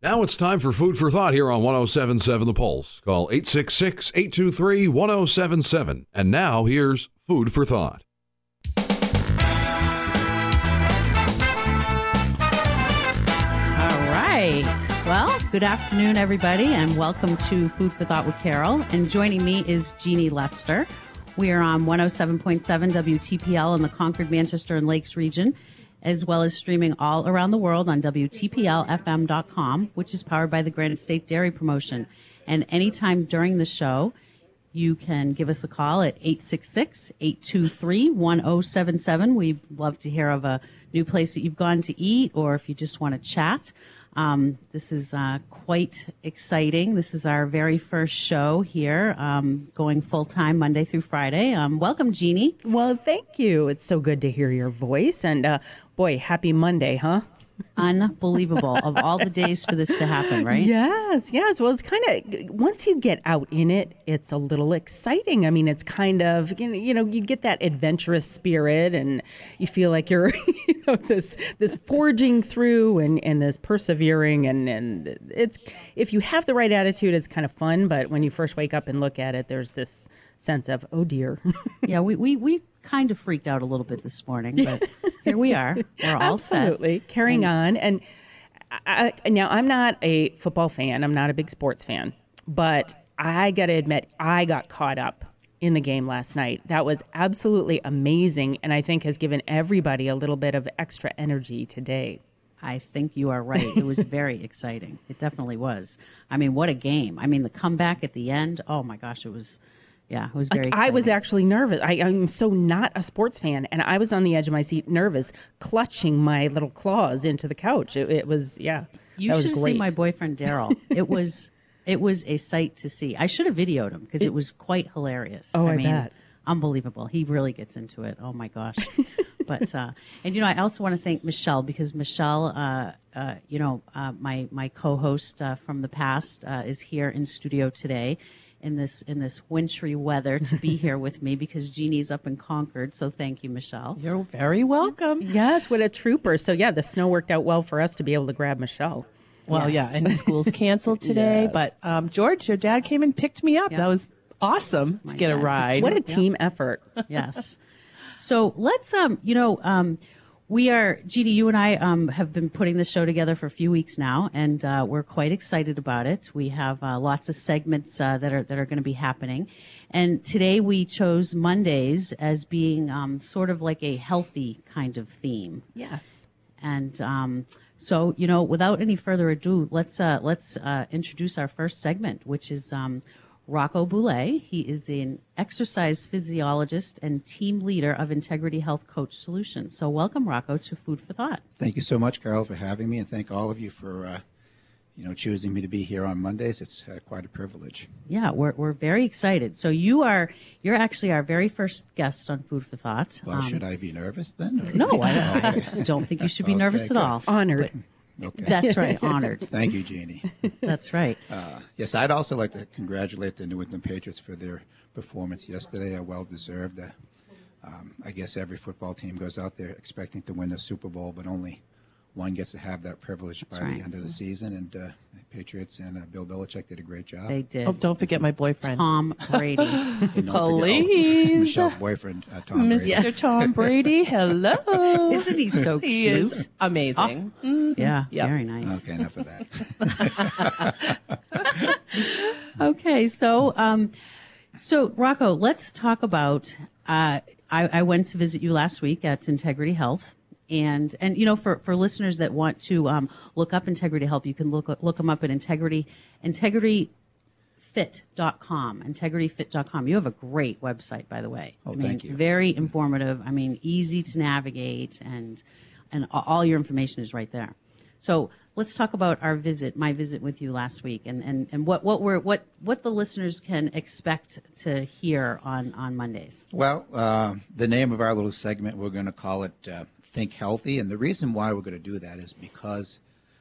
Now it's time for Food for Thought here on 107.7 The Pulse. Call 866-823-1077. And now here's Food for Thought. All right. Well, good afternoon, everybody, and welcome to Food for Thought with Carol. And joining me is Jeannie Lester. We are on 107.7 WTPL in the Concord, Manchester, and Lakes region, as well as streaming all around the world on WTPLFM.com, which is powered by the Granite State Dairy Promotion. And anytime during the show, you can give us a call at 866-823-1077. We'd love to hear of a new place that you've gone to eat, or if you just want to chat. This is quite exciting. This is our very first show here, going full-time Monday through Friday. Welcome, Jeannie. Well, thank you. It's so good to hear your voice. And boy, happy Monday, huh? Unbelievable. Of all the days for this to happen, right? Yes. Well, it's kind of, once you get out in it, it's a little exciting. I mean, it's kind of, you get that adventurous spirit and you feel like you're, this forging through and this persevering. And it's, if you have the right attitude, it's kind of fun. But when you first wake up and look at it, there's this sense of, oh dear. Yeah, we kind of freaked out a little bit this morning, but here we are. We're all Absolutely. set. Carrying on. And now I'm not a football fan. I'm not a big sports fan. But I got to admit, I got caught up in the game last night. That was absolutely amazing, and I think has given everybody a little bit of extra energy today. I think you are right. It was very exciting. It definitely was. I mean, what a game. I mean, the comeback at the end, oh my gosh, it was very exciting. I was actually nervous. I'm so not a sports fan, and I was on the edge of my seat, nervous, clutching my little claws into the couch. It was, yeah. You should have seen my boyfriend, Daryl. It was a sight to see. I should have videoed him because it was quite hilarious. Oh, I bet. Unbelievable. He really gets into it. Oh my gosh. But, and I also want to thank Michelle, because Michelle, my co-host from the past is here in studio today in this wintry weather to be here with me, because Jeannie's up in Concord. So thank you, Michelle. You're very welcome. Yes, what a trooper. So yeah, the snow worked out well for us to be able to grab Michelle. Well, Yes. Yeah, and school's canceled today. Yes. But George, your dad came and picked me up. Yeah. That was awesome to get a dad. ride. What a team effort. Yes. So let's, we are, Jeannie, you and I have been putting this show together for a few weeks now, and we're quite excited about it. We have lots of segments that are going to be happening. And today we chose Mondays as being sort of like a healthy kind of theme. Yes. And so, without any further ado, let's introduce our first segment, which is Rocco Boulay. He is an exercise physiologist and team leader of Integrity Health Coach Solutions. So welcome, Rocco, to Food for Thought. Thank you so much, Carol, for having me, and thank all of you for choosing me to be here on Mondays. It's quite a privilege. Yeah, we're very excited. So you're actually our very first guest on Food for Thought. Well, should I be nervous then? Or? No, I don't think you should be nervous at good. all. Honored. Okay. That's right, honored. Thank you, Jeannie. That's right. Yes, I'd also like to congratulate the New England Patriots for their performance yesterday. Well-deserved. I guess every football team goes out there expecting to win the Super Bowl, but only one gets to have that privilege by the end of the season. And the Patriots and Bill Belichick did a great job. They did. Oh, don't forget my boyfriend. Tom Brady. And don't Please. forget, Michelle's boyfriend, Tom Brady. Mr. Tom Brady, hello. Isn't he so cute? He is amazing. Yeah, Yep. very nice. Okay, enough of that. Okay, so Rocco, let's talk about. I went to visit you last week at Integrity Health, and for listeners that want to look up Integrity Health, you can look them up at integrityfit.com. Integrityfit.com. You have a great website, by the way. Oh, thank you. Very informative. I mean, easy to navigate, and all your information is right there. So let's talk about my visit with you last week, and what the listeners can expect to hear on Mondays. Well, the name of our little segment, we're going to call it Think Healthy, and the reason why we're going to do that is because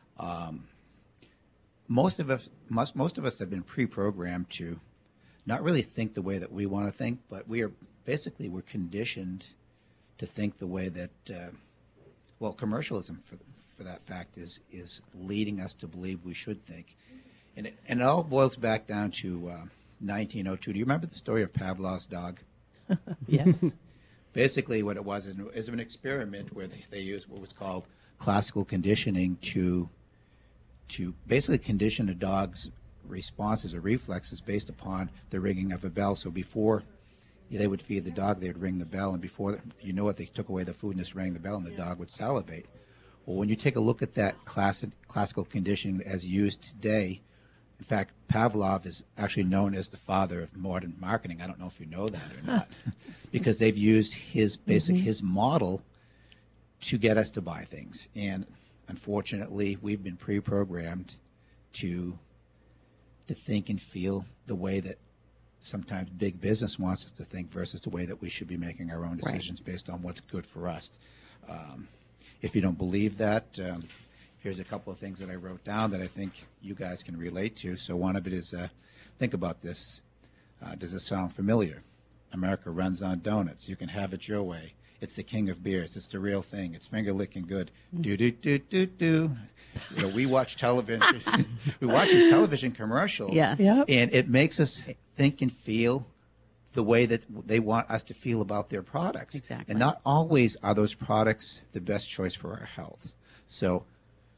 most of us have been pre-programmed to not really think the way that we want to think, but we're conditioned to think the way that well, commercialism for that fact is leading us to believe we should think, and it all boils back down to 1902. Do you remember the story of Pavlov's dog? Yes. Basically, what it was is an experiment where they used what was called classical conditioning to basically condition a dog's responses or reflexes based upon the ringing of a bell. So before they would feed the dog, they would ring the bell, and before they took away the food and just rang the bell, and the dog would salivate. Well, when you take a look at that classical conditioning as used today, in fact, Pavlov is actually known as the father of modern marketing. I don't know if you know that or not, because they've used his model to get us to buy things. And unfortunately, we've been pre-programmed to think and feel the way that sometimes big business wants us to think versus the way that we should be making our own decisions based on what's good for us. If you don't believe that, here's a couple of things that I wrote down that I think you guys can relate to. So one of it is, think about this. Does this sound familiar? America runs on donuts. You can have it your way. It's the king of beers. It's the real thing. It's finger licking good. Do do do do do. We watch television. We watch these television commercials, Yes. Yep. and it makes us think and feel the way that they want us to feel about their products. Exactly. And not always are those products the best choice for our health. So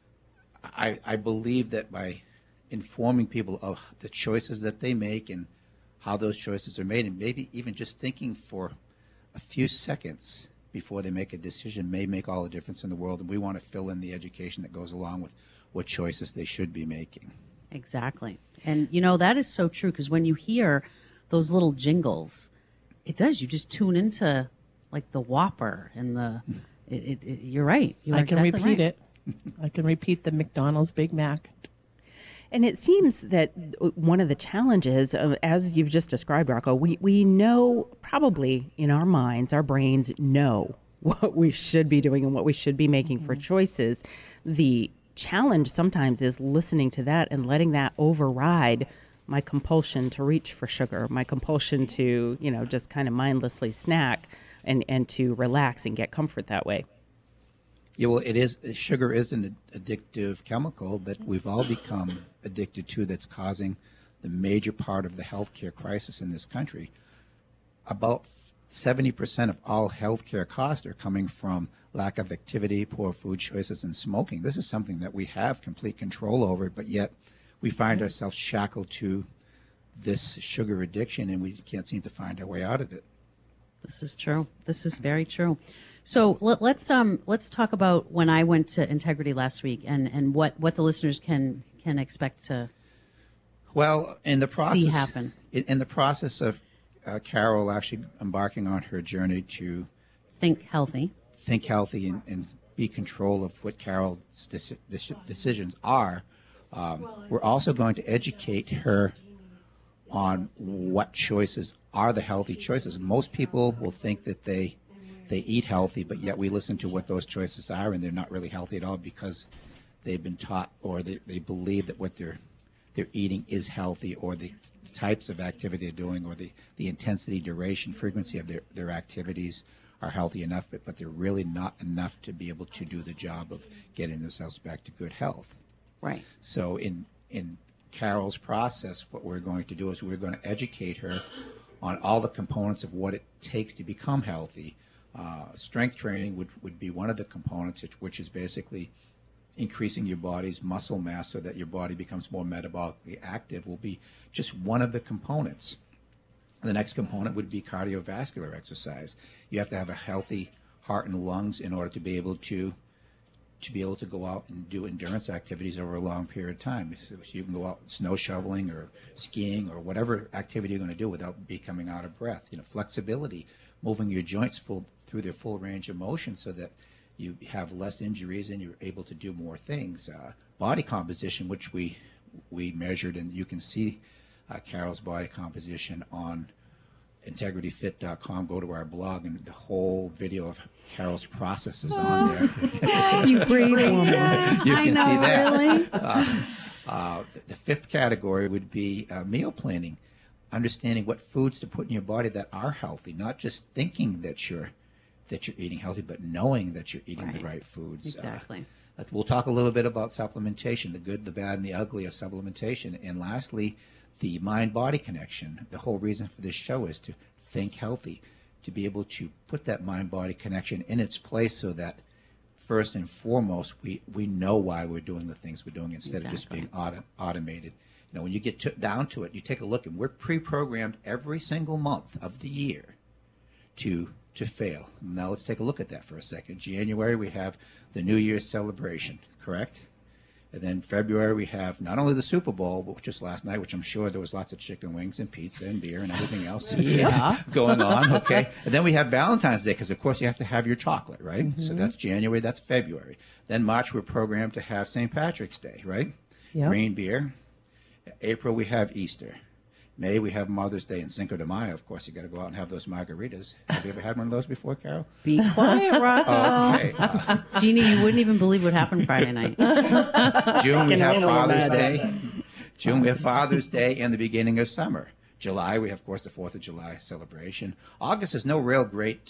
I believe that by informing people of the choices that they make and how those choices are made, and maybe even just thinking for a few seconds before they make a decision may make all the difference in the world. And we want to fill in the education that goes along with what choices they should be making. Exactly. And, that is so true, because when you hear those little jingles, it does. You just tune into, like, the Whopper and you're right. I can repeat it. I can repeat the McDonald's Big Mac. And it seems that one of the challenges, as you've just described, Rocco, we know probably in our minds, our brains know what we should be doing and what we should be making for choices. The challenge sometimes is listening to that and letting that override my compulsion to reach for sugar, my compulsion to, just kind of mindlessly snack and to relax and get comfort that way. Yeah, well, sugar is an addictive chemical that we've all become addicted to, that's causing the major part of the healthcare crisis in this country. About 70% of all healthcare costs are coming from lack of activity, poor food choices, and smoking. This is something that we have complete control over, but yet we find ourselves shackled to this sugar addiction, and we can't seem to find our way out of it. This is true. This is very true. So let's talk about when I went to Integrity last week and what the listeners can expect to in the process see happen. In the process of Carol actually embarking on her journey to Think healthy and be control of what Carol's decisions are, we're also going to educate her on what choices are the healthy choices. Most people will think that they eat healthy, but yet we listen to what those choices are, and they're not really healthy at all because they've been taught, or they believe that what they're eating is healthy, or the types of activity they're doing, or the intensity, duration, frequency of their activities are healthy enough, but they're really not enough to be able to do the job of getting themselves back to good health. Right. So in Carol's process, what we're going to do is we're going to educate her on all the components of what it takes to become healthy. Strength training would be one of the components, which is basically increasing your body's muscle mass so that your body becomes more metabolically active, will be just one of the components. The next component would be cardiovascular exercise. You have to have a healthy heart and lungs in order to be able to go out and do endurance activities over a long period of time. So you can go out snow shoveling or skiing or whatever activity you're going to do without becoming out of breath. Flexibility, moving your joints through their full range of motion so that you have less injuries and you're able to do more things. Body composition, which we measured, and you can see Carol's body composition on integrityfit.com. Go to our blog, and the whole video of Carol's process is on there. You brave woman. You can know, see that. Really? The fifth category would be meal planning, understanding what foods to put in your body that are healthy, not just thinking that you're that you're eating healthy, but knowing that you're eating the Right. right foods. Exactly. We'll talk a little bit about supplementation, the good, the bad, and the ugly of supplementation. And lastly, the mind-body connection. The whole reason for this show is to think healthy, to be able to put that mind-body connection in its place so that first and foremost, we know why we're doing the things we're doing instead of just being automated. You know, when you get down to it, you take a look, and we're pre-programmed every single month of the year to fail. Now let's take a look at that for a second. January, we have the New Year's celebration, correct? And then February, we have not only the Super Bowl, but just last night, which I'm sure there was lots of chicken wings and pizza and beer and everything else going on, okay? And then we have Valentine's Day, because, of course, you have to have your chocolate, right? So that's January, that's February. Then March, we're programmed to have St. Patrick's Day, right? Yep. Green beer. April, we have Easter. May, we have Mother's Day, and Cinco de Mayo. Of course, you got to go out and have those margaritas. Have you ever had one of those before, Carol? Be quiet, Rocco. Okay. Jeannie, you wouldn't even believe what happened Friday night. June, we have only Father's imagine. Day. June, we have Father's Day and the beginning of summer. July, we have, of course, the 4th of July celebration. August is no real great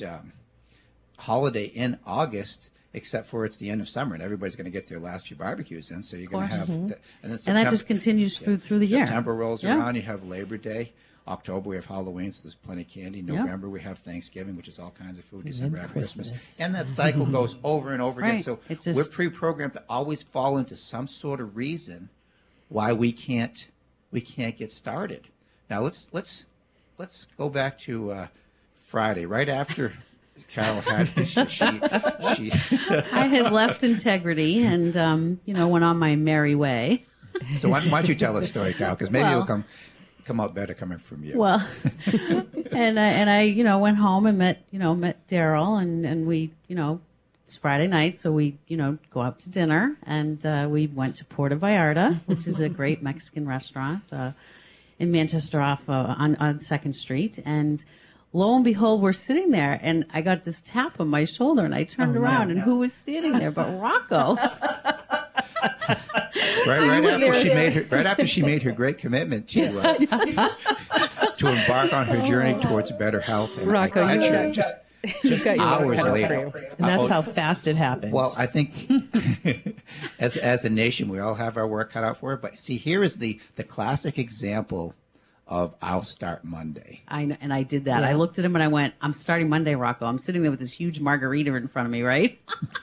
holiday in August, except for it's the end of summer, and everybody's going to get their last few barbecues in, so you're going to have... And then And that just continues through the year. September rolls Yeah. around, you have Labor Day. October, we have Halloween, so there's plenty of candy. November, we have Thanksgiving, which is all kinds of food. December, have Christmas. And that cycle goes over and over again. Right. So It just- we're pre-programmed to always fall into some sort of reason why we can't get started. Now, let's go back to Friday, right after Carol had she I had left Integrity and, went on my merry way. So why don't you tell the story, Carol? Because maybe Well- it'll come out better coming from you. Well, and I went home and met Daryl and we, it's Friday night, so we, go out to dinner and we went to Puerto Vallarta, which is a great Mexican restaurant in Manchester off on 2nd Street. And lo and behold, we're sitting there and I got this tap on my shoulder and I turned around and who was standing there but Rocco. Right after she made her great commitment to embark on her journey towards better health. And Rocco, I you sure, got- just got your hours work cut out later. for you. And that's how fast it happens. Well, I think as a nation, we all have our work cut out for it. But see, here is the classic example of I'll start Monday. And I did that. I looked at him and I went, I'm starting Monday, Rocco. I'm sitting there with this huge margarita in front of me, right?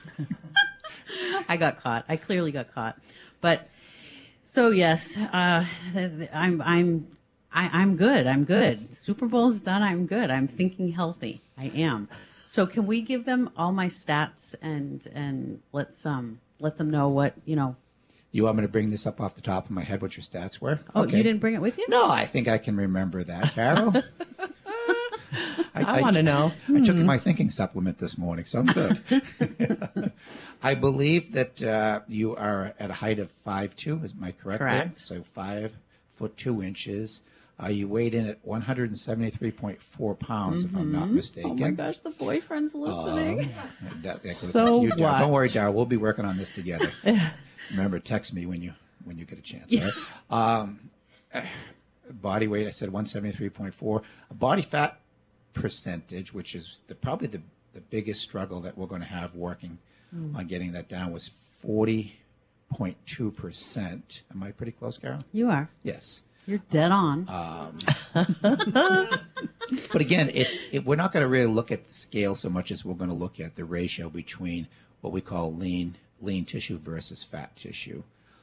I got caught. I clearly got caught. But so yes, I'm good. I'm good. Super Bowl's done. I'm good. I'm thinking healthy. I am. So can we give them all my stats and let's let them know what You want me to bring this up off the top of my head what your stats were? Oh, Okay. you didn't bring it with you? No, I think I can remember that, Carol. I want to know. I took my thinking supplement this morning, so I'm good. I believe that you are at a height of 5'2", am I correct? Correct. There? So 5'2". You weighed in at 173.4 pounds, if I'm not mistaken. Oh my gosh, the boyfriend's listening. That goes So to you, Darryl. what? Don't worry, Darryl. We'll be working on this together. Remember, text me when you get a chance. All right? Body weight, I said 173.4. Body fat percentage, which is probably the biggest struggle that we're going to have working on getting that down, was 40.2%. Am I pretty close, Carol? You are. Yes. You're dead on. But again, we're not going to really look at the scale so much as we're going to look at the ratio between what we call lean tissue versus fat tissue.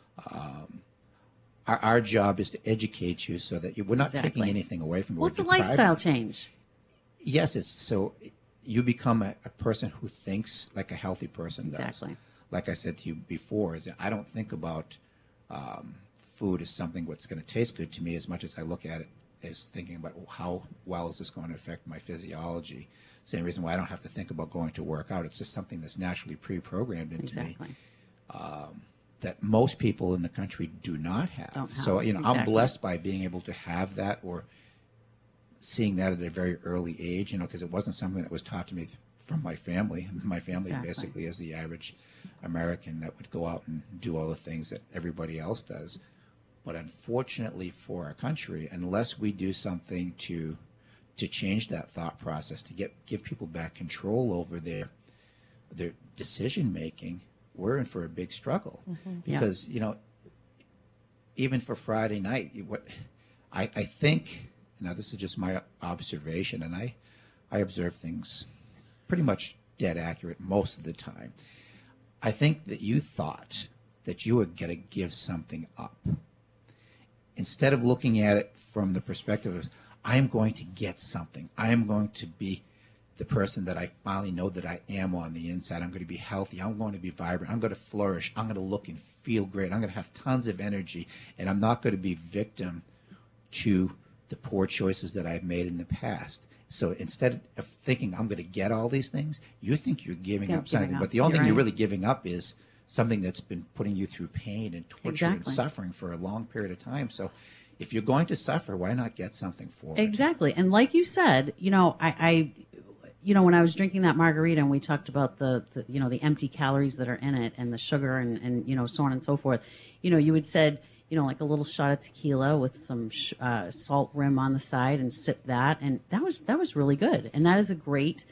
Our job is to educate you so that we're not taking anything away from you. Well, it's a lifestyle change. Yes, it's so you become a person who thinks like a healthy person does. Exactly. Like I said to you before, is that I don't think about food as something what's going to taste good to me as much as I look at it as thinking about how well is this going to affect my physiology. Same reason why I don't have to think about going to work out. It's just something that's naturally pre-programmed into me. That most people in the country do not have. Don't have. So, I'm Exactly. blessed by being able to have that or seeing that at a very early age, because it wasn't something that was taught to me from my family. My family Exactly. basically is the average American that would go out and do all the things that everybody else does. But unfortunately for our country, unless we do something to to change that thought process, to give people back control over their decision making, we're in for a big struggle. Because even for Friday night, what I think, now this is just my observation, and I observe things pretty much dead accurate most of the time. I think that you thought that you were going to give something up. Instead of looking at it from the perspective of, I'm going to get something. I am going to be the person that I finally know that I am on the inside. I'm going to be healthy. I'm going to be vibrant. I'm going to flourish. I'm going to look and feel great. I'm going to have tons of energy, and I'm not going to be victim to the poor choices that I've made in the past. So instead of thinking I'm going to get all these things, you think you're giving up something. But the only thing you're really giving up is something that's been putting you through pain and torture and suffering for a long period of time. So if you're going to suffer, why not get something for it? Exactly. And like you said, I when I was drinking that margarita and we talked about the empty calories that are in it and the sugar and so on and so forth, you had said, like a little shot of tequila with some salt rim on the side and sip that. And that was really good. And that is a great,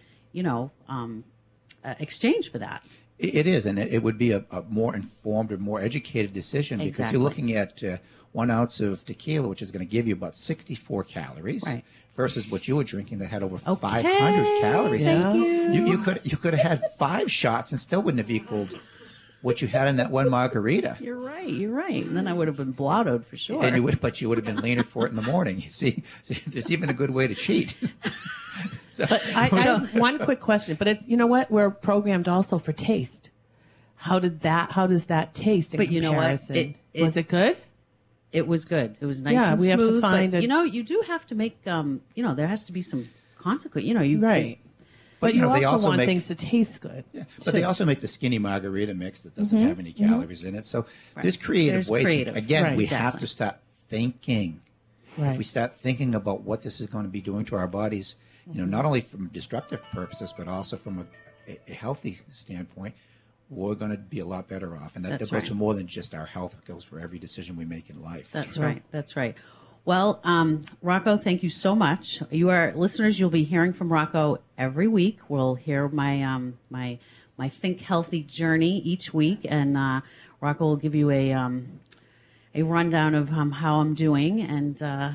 exchange for that. It is. And it would be a more informed or more educated decision because you're looking at 1 ounce of tequila, which is going to give you about 64 calories. Right. Versus what you were drinking that had over 500 calories. Thank you could have had 5 shots and still wouldn't have equaled what you had in that one margarita. You're right. And then I would have been blottoed for sure. And you would have been leaner for it in the morning. You see, there's even a good way to cheat. But I have one quick question. But it's what we're programmed also for taste. How does that taste? In comparison? Was it good? It was good. It was nice and we smooth. Have to find but, you do have to make, there has to be some consequence. Right. But you they also want make things to taste good. Yeah, but they also make the skinny margarita mix that doesn't have any calories in it. So there's creative ways. Again, we have to start thinking. Right. If we start thinking about what this is going to be doing to our bodies, not only from destructive purposes, but also from a healthy standpoint, we're going to be a lot better off. And that goes for more than just our health. It goes for every decision we make in life. That's right. Well, Rocco, thank you so much. You are listeners. You'll be hearing from Rocco every week. We'll hear my my Think Healthy journey each week, and Rocco will give you a rundown of how I'm doing, and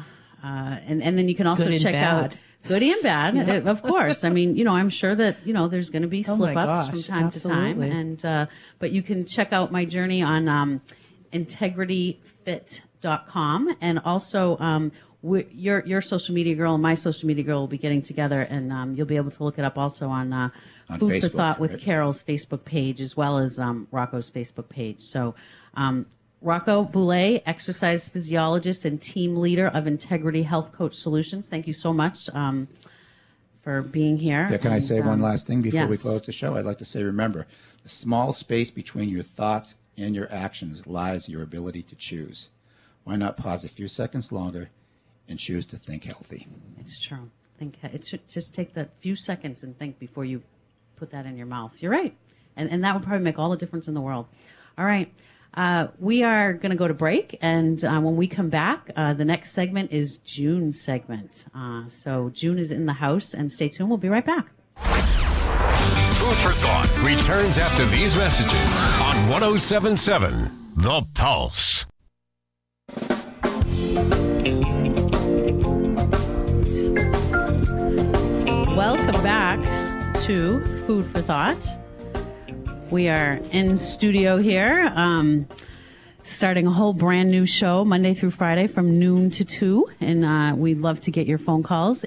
then you can also check out Goody and bad, of course. I mean, I'm sure that, there's going to be slip-ups from time to time. And but you can check out my journey on integrityfit.com. And also your social media girl and my social media girl will be getting together. And you'll be able to look it up also on Food Facebook, for Thought with Carol's Facebook page, as well as Rocco's Facebook page. So Rocco Boulay, exercise physiologist and team leader of Integrity Health Coach Solutions. Thank you so much for being here. Can I say one last thing before we yes. close the show? I'd like to say, remember, the small space between your thoughts and your actions lies your ability to choose. Why not pause a few seconds longer and choose to think healthy? It's true. Just take that few seconds and think before you put that in your mouth. You're right. And that would probably make all the difference in the world. All right. We are going to go to break, and when we come back, the next segment is June's segment. So June is in the house, and stay tuned. We'll be right back. Food for Thought returns after these messages on 107.7 The Pulse. Welcome back to Food for Thought. We are in studio here, starting a whole brand new show Monday through Friday from noon to 2. And we'd love to get your phone calls,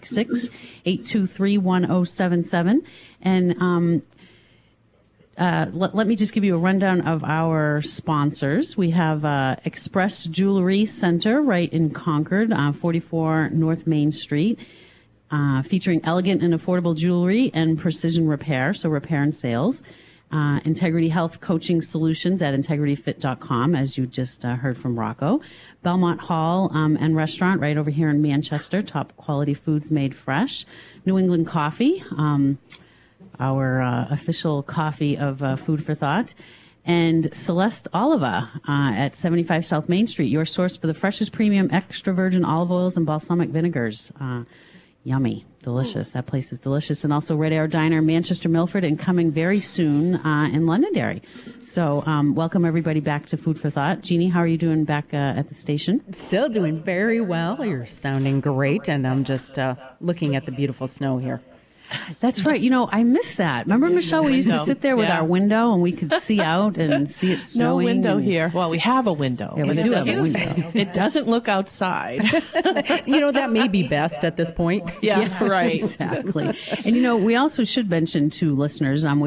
866-823-1077. And let me just give you a rundown of our sponsors. We have Express Jewelry Center right in Concord, 44 North Main Street, featuring elegant and affordable jewelry and precision repair, so repair and sales. Integrity Health Coaching Solutions at integrityfit.com, as you just heard from Rocco. Belmont Hall and Restaurant right over here in Manchester, top quality foods made fresh. New England Coffee, our official coffee of Food for Thought. And Celeste Oliva at 75 South Main Street, your source for the freshest premium extra virgin olive oils and balsamic vinegars. Yummy. Delicious. That place is delicious. And also Red Air Diner, Manchester, Milford, and coming very soon in Londonderry. So welcome everybody back to Food for Thought. Jeannie, how are you doing back at the station? Still doing very well. You're sounding great. And I'm just looking at the beautiful snow here. That's right. I miss that. Remember, Michelle, we used to sit there with our window and we could see out and see it snowing. No window here. Well, we have a window. Yeah, we do have a window. It doesn't look outside. That may be best at this point. Yeah, right. Exactly. And, we also should mention to listeners, we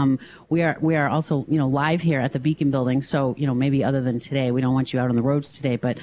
are also, live here at the Beacon Building. So, maybe other than today, we don't want you out on the roads today, but,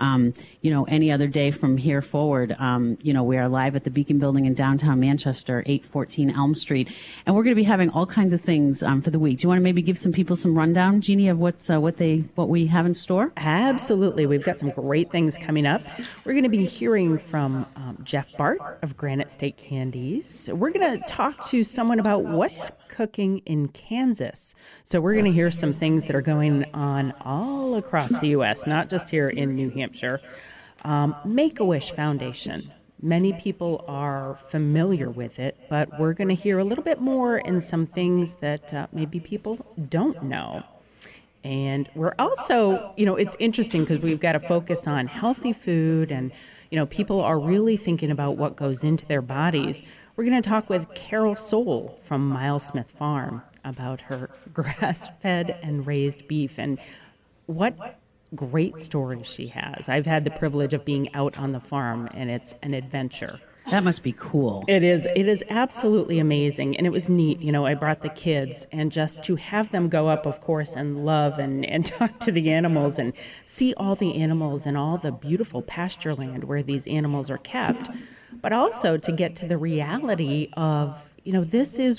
any other day from here forward, we are live at the Beacon Building in downtown Manchester, 814 Elm Street. And we're going to be having all kinds of things for the week. Do you want to maybe give some people some rundown, Jeannie, of what we have in store? Absolutely. We've got some great things coming up. We're going to be hearing from Jeff Bart of Granite State Candies. We're going to talk to someone about what's cooking in Kansas. So we're going to hear some things that are going on all across the U.S., not just here in New Hampshire. Make-A-Wish Foundation. Many people are familiar with it, but we're going to hear a little bit more in some things that maybe people don't know. And we're also, it's interesting because we've got to focus on healthy food and, people are really thinking about what goes into their bodies. We're going to talk with Carol Soule from Miles Smith Farm about her grass-fed and raised beef and what great stories she has. I've had the privilege of being out on the farm, and it's an adventure. That must be cool. It is. It is absolutely amazing. And it was neat. I brought the kids, and just to have them go up, of course, and love and talk to the animals and see all the animals and all the beautiful pasture land where these animals are kept. But also to get to the reality of, this is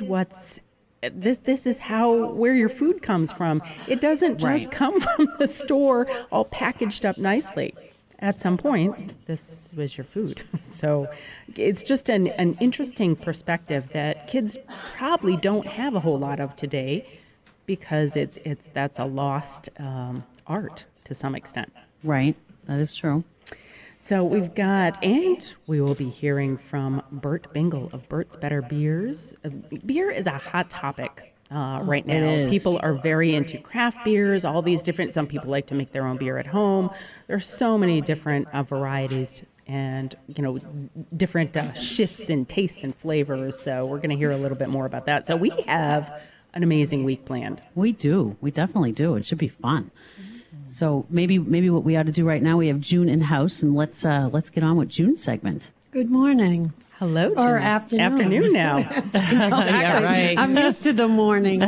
where your food comes from. It doesn't just come from the store all packaged up nicely. At some point, this was your food. So it's just an interesting perspective that kids probably don't have a whole lot of today because that's a lost art to some extent. Right. That is true. So we've got, and we will be hearing from Bert Bingle of Bert's Better Beers. Beer is a hot topic right now. It is. People are very into craft beers, all these different, some people like to make their own beer at home. There's so many different varieties and, different shifts in tastes and flavors. So we're going to hear a little bit more about that. So we have an amazing week planned. We do. We definitely do. It should be fun. So maybe what we ought to do right now, we have June in house, and let's get on with June's segment. Good morning. Hello, June. Or afternoon. Afternoon now. Exactly. Yeah, right. I'm used to the morning.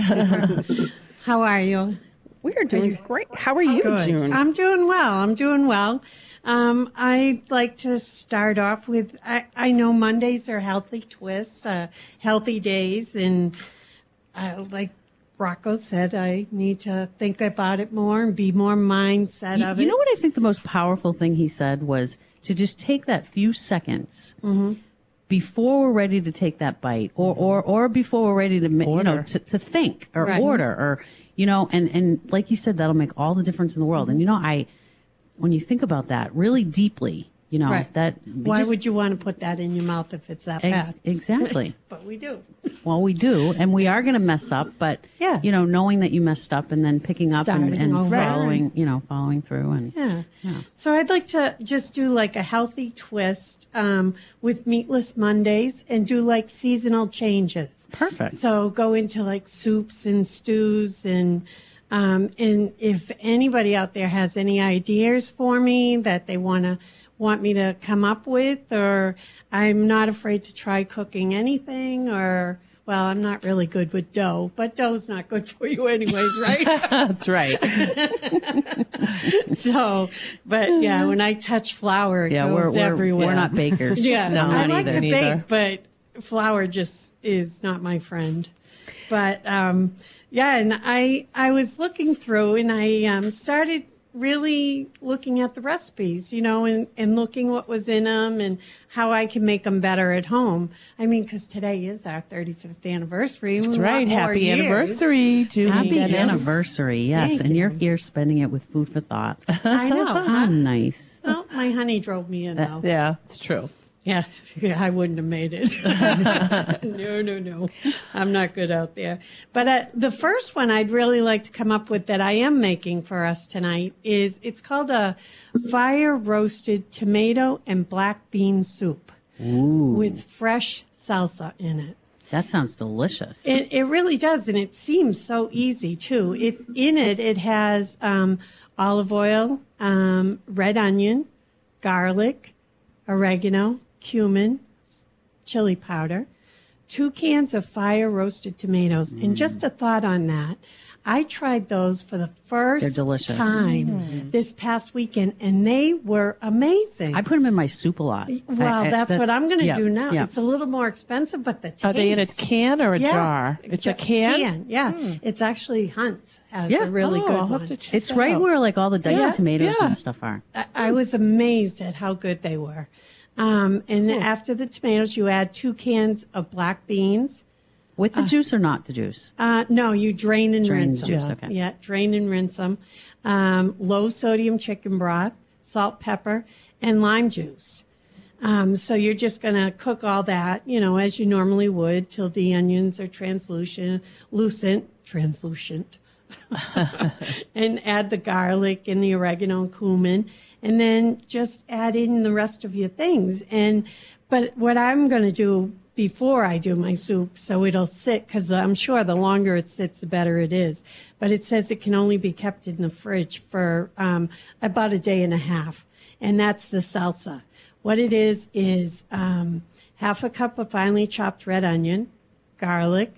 How are you? We're doing great. How are you, Good. June? I'm doing well. I'd like to start off with, I know Mondays are healthy twists, healthy days, and like Rocco said, I need to think about it more and be more mindset of it. You know what I think the most powerful thing he said was to just take that few seconds before we're ready to take that bite or before we're ready to, to think or order or, and like you said, that'll make all the difference in the world. And, when you think about that really deeply, that. Why would you want to put that in your mouth if it's that bad? Exactly. But we do. Well, we do, and we are going to mess up, but knowing that you messed up and then picking up and following through and yeah. So I'd like to just do like a healthy twist with Meatless Mondays and do like seasonal changes. Perfect. So go into like soups and stews and if anybody out there has any ideas for me that they want me to come up with, or I'm not afraid to try cooking anything, or, well, I'm not really good with dough, but dough's not good for you anyways, right? That's right. So, but yeah, when I touch flour, it goes everywhere. We're not bakers. Yeah, no, I not like either. to bake, but flour just is not my friend. But, yeah, and I was looking through and I started really looking at the recipes, and looking what was in them and how I can make them better at home. I mean, because today is our 35th anniversary. That's right. Happy anniversary, Julie. Happy anniversary, yes. Thank and you. you're here spending it with Food for Thought. I know. How nice. Well, my honey drove me in, though. Yeah, it's true. Yeah, I wouldn't have made it. No. I'm not good out there. But the first one I'd really like to come up with that I am making for us tonight it's called a fire roasted tomato and black bean soup with fresh salsa in it. That sounds delicious. It really does, and it seems so easy too. It has olive oil, red onion, garlic, oregano, cumin, chili powder, 2 cans of fire roasted tomatoes. And just a thought on that. I tried those for the first time this past weekend, and they were amazing. I put them in my soup a lot. Well, that's what I'm going to do now. Yeah. It's a little more expensive, but the taste. Are they in a can or a jar? It's a can? Yeah. It's actually Hunt's has a really good one. It's right where like all the diced tomatoes and stuff are. I was amazed at how good they were. And after the tomatoes, you add 2 cans of black beans. With the juice or not the juice? No, you drain and rinse the juice, them. okay. Yeah, drain and rinse them. Low sodium chicken broth, salt, pepper, and lime juice. So you're just going to cook all that, as you normally would till the onions are translucent. And add the garlic and the oregano and cumin, and then just add in the rest of your things. But what I'm going to do before I do my soup, so it'll sit, because I'm sure the longer it sits, the better it is. But it says it can only be kept in the fridge for about a day and a half, and that's the salsa. What it is half a cup of finely chopped red onion, garlic,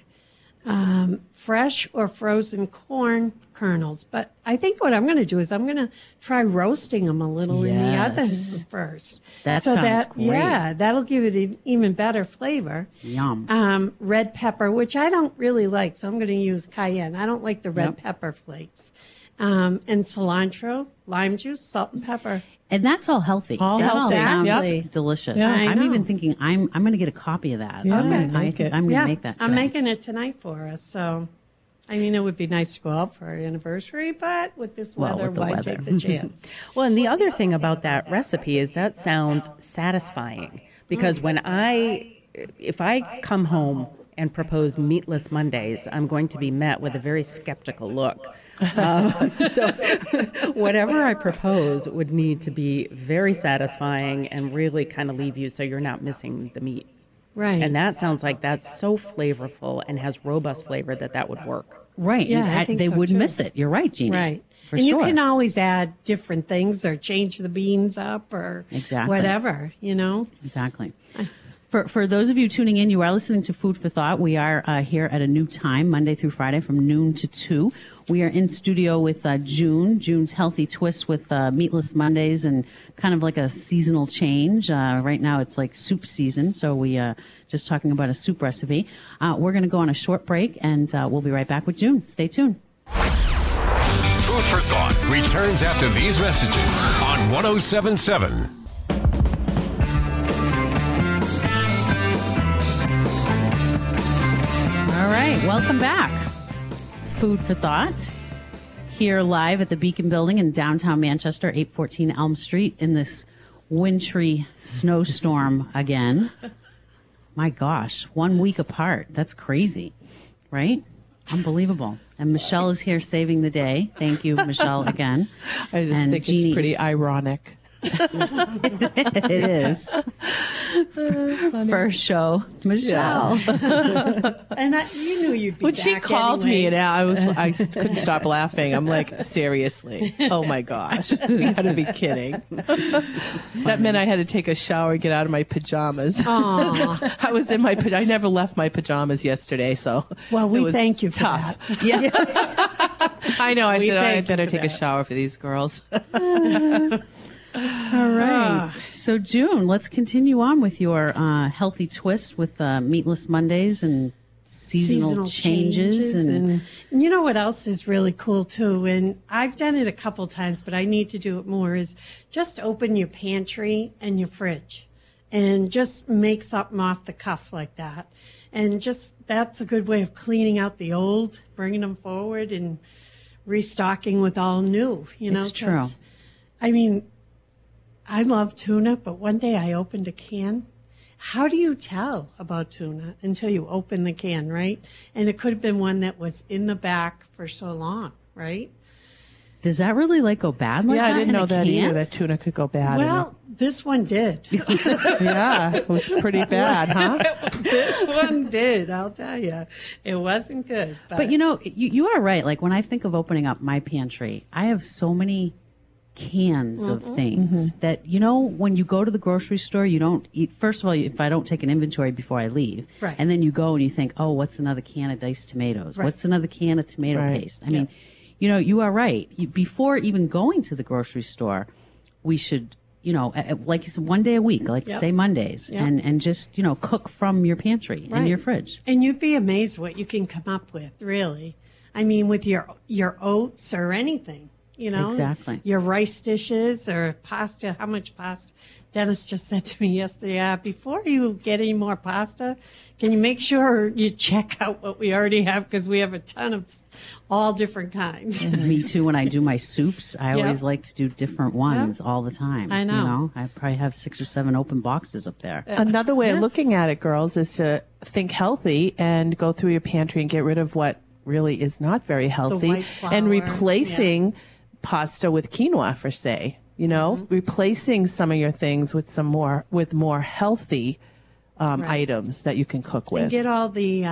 fresh or frozen corn kernels. But I think what I'm going to do is I'm going to try roasting them a little in the oven first. That sounds great. Yeah, that'll give it an even better flavor. Yum. Red pepper, which I don't really like, so I'm going to use cayenne. I don't like the red pepper flakes. And cilantro, lime juice, salt and pepper. And that's all healthy. All healthy. Exactly. Sounds delicious. Yeah, I'm even thinking I'm going to get a copy of that. Yeah, I'm going to make it. I'm going to make that today. I'm making it tonight for us, so... I mean, it would be nice to go out for our anniversary, but with this weather, why take the chance? Well, and the other thing about that recipe is that sounds satisfying, because if I come home and propose meatless Mondays, I'm going to be met with a very skeptical look. So whatever I propose would need to be very satisfying and really kind of leave you so you're not missing the meat. Right. And that sounds like that's so flavorful and has robust flavor that would work. Right. Yeah, and I think they so, wouldn't too. miss it. You're right, Jeannie. Right. For and sure. you can always add different things or change the beans up or whatever, Exactly. For those of you tuning in, you are listening to Food for Thought. We are here at a new time, Monday through Friday from noon to 2. We are in studio with June's Healthy Twist with Meatless Mondays and kind of like a seasonal change. Right now it's like soup season, so we just talking about a soup recipe. We're going to go on a short break, and we'll be right back with June. Stay tuned. Food for Thought returns after these messages on 107.7. All right, welcome back. Food for Thought, here live at the Beacon Building in downtown Manchester, 814 Elm Street, in this wintry snowstorm again. My gosh, 1 week apart. That's crazy, right? Unbelievable. And Michelle is here saving the day. Thank you, Michelle, again. I just think it's pretty ironic. It is. First show, Michelle. And you knew you'd be When back she called me, anyways. and I couldn't stop laughing. I'm like, seriously? Oh my gosh! You got to be kidding. That meant I had to take a shower, get out of my pajamas. I was in I never left my pajamas yesterday, so Well, we it was thank you for tough. that. Yeah. I know. I We said I thank you better for take a that. shower for these girls. All right. So, June, let's continue on with your healthy twist with Meatless Mondays and seasonal changes. And you know what else is really cool, too? And I've done it a couple times, but I need to do it more, is just open your pantry and your fridge and just make something off the cuff like that. And just that's a good way of cleaning out the old, bringing them forward, and restocking with all new, It's true. I mean, I love tuna, but one day I opened a can how do you tell about tuna until you open the can, right? And it could have been one that was in the back for so long, right? Does that really go bad like Yeah, that? I didn't in know a that can? either, that tuna could go bad. Well, this one did. Yeah, it was pretty bad, huh? This one did, I'll tell you. It wasn't good. But you are right. Like when I think of opening up my pantry, I have so many cans of things that, when you go to the grocery store, you don't eat. First of all, if I don't take an inventory before I leave, Right. and then you go and you think, oh, what's another can of diced tomatoes? Right. What's another can of tomato Right. paste? I mean, you are right. Before even going to the grocery store, we should, like you said, one day a week, say Mondays, Yep. and just, cook from your pantry and Right. your fridge. And you'd be amazed what you can come up with, really. I mean, with your oats or anything, Exactly. Your rice dishes or pasta. How much pasta? Dennis just said to me yesterday, before you get any more pasta, can you make sure you check out what we already have? Because we have a ton of all different kinds. Me too. When I do my soups, I Yep. always like to do different ones all the time. I know. I probably have 6 or 7 open boxes up there. Another way of looking at it, girls, is to think healthy and go through your pantry and get rid of what really is not very healthy white flour, and replacing pasta with quinoa, for say, replacing some of your things with more healthy items that you can cook with. And get all the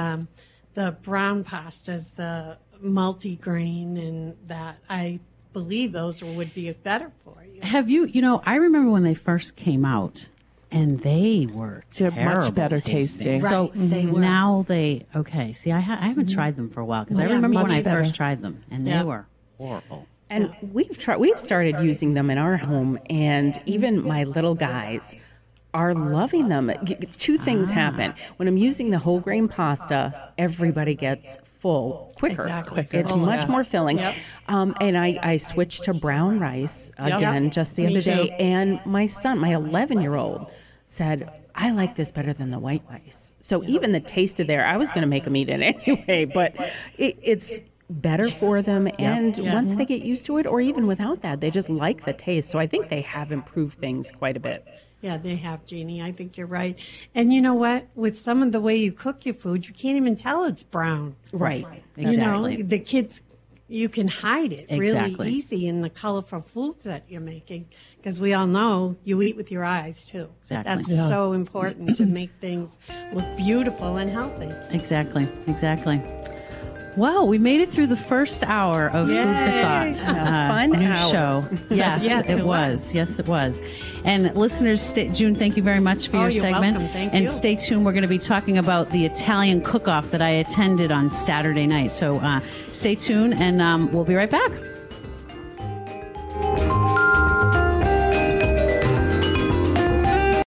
brown pastas, the multigrain, and that. I believe those would be better for you. Have you, I remember when they first came out, and they were They're much terrible better tasting. So Right, they were. now see, I haven't tried them for a while because I Yeah, remember when much I better. first tried them, and they Yeah. were horrible. And we've started using them in our home, and even my little guys are loving them. Two things happen. When I'm using the whole grain pasta, everybody gets full quicker. Exactly. It's Quicker. much Yeah. more filling. Yep. And I switched to brown rice again Yep. just the Me other day. too. And my son, my 11-year-old, said, I like this better than the white rice. So even the taste of there, I was going to make them eat it anyway, but it's better for them. And once they get used to it, or even without that, they just like the taste. So I think they have improved things quite a bit. Yeah, they have, Jeannie. I think you're right. And you know what? With some of the way you cook your food, you can't even tell it's brown. Right. Exactly. The kids, you can hide it Exactly. really easy in the colorful foods that you're making, because we all know you eat with your eyes too. Exactly. That's so important to make things look beautiful and healthy. Exactly. Well, we made it through the first hour of Food for Yay. Thought. Fun new hour. show. Yes, Yes, it it was. Yes, it was. And listeners, June, thank you very much for Oh, your you're segment. welcome. Thank and you. stay tuned. We're going to be talking about the Italian cook-off that I attended on Saturday night. So stay tuned, and we'll be right back.